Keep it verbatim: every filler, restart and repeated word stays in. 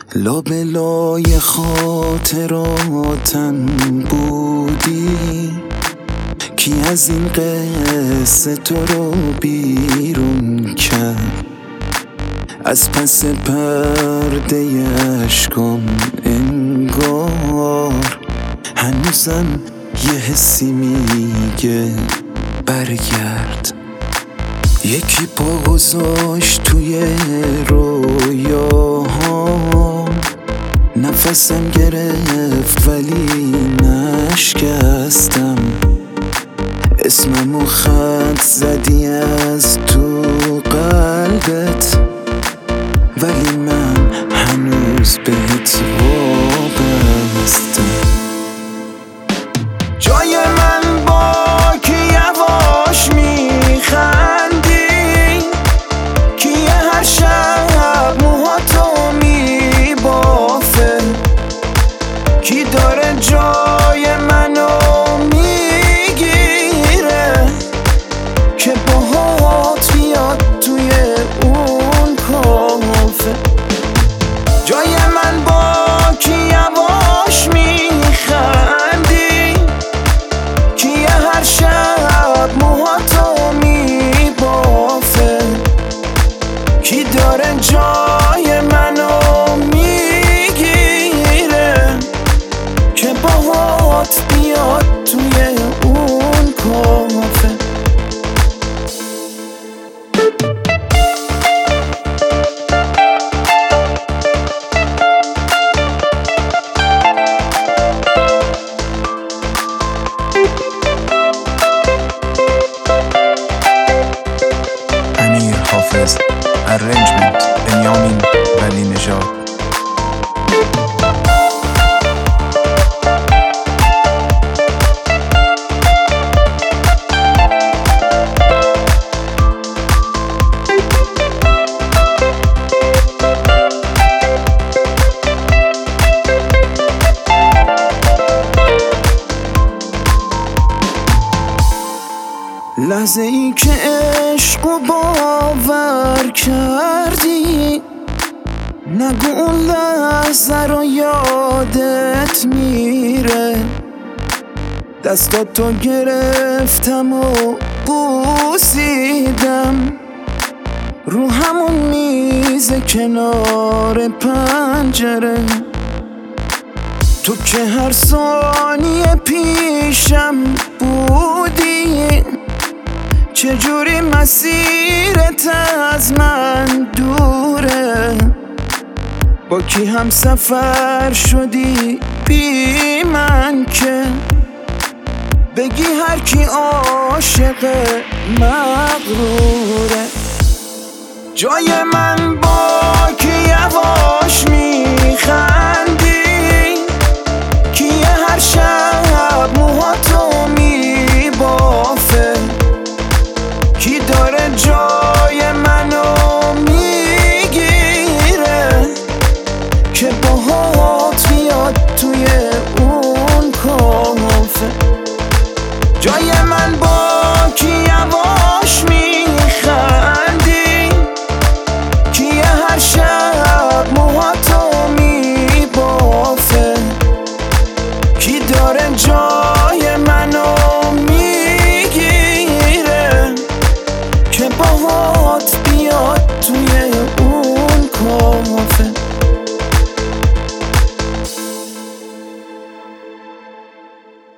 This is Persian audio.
لابلای خاطراتم بودی، کی از این قصه تو رو بیرون کرد؟ از پس پرده اشکام انگار هنوزم یه حسی میگه برگرد. یکی پا گذاشت توی رویاهام، نفسم گرفت ولی نشکستم. اسممو خط زدی از تو قلبت، ولی من هنوز بهت وابستم. جای من با که یواش میخندی، که هر شب موهاتو میبافه، کی داره جای منو میگیره که باهات بیاد توی اون کافه. جای من با که یواش میخندی، کی هر شب موهاتو میبافه، کی داره جای منو میگیره که باهات بیاد توی اون کافه. امیر حافظ. Arrangement بنیامین ولی نژاد. لحظه ای که عشقو باور کردی، نگو اون لحظه رو یادت میره. دستاتو گرفتم و بوسیدم رو همون میز کنار پنجره. تو که هر ثانیه پیشم بودی، چجوری مسیرت از من دوره؟ با کی هم سفر شدی بی من که بگی هر کی عاشق مغروره؟ جای من با کی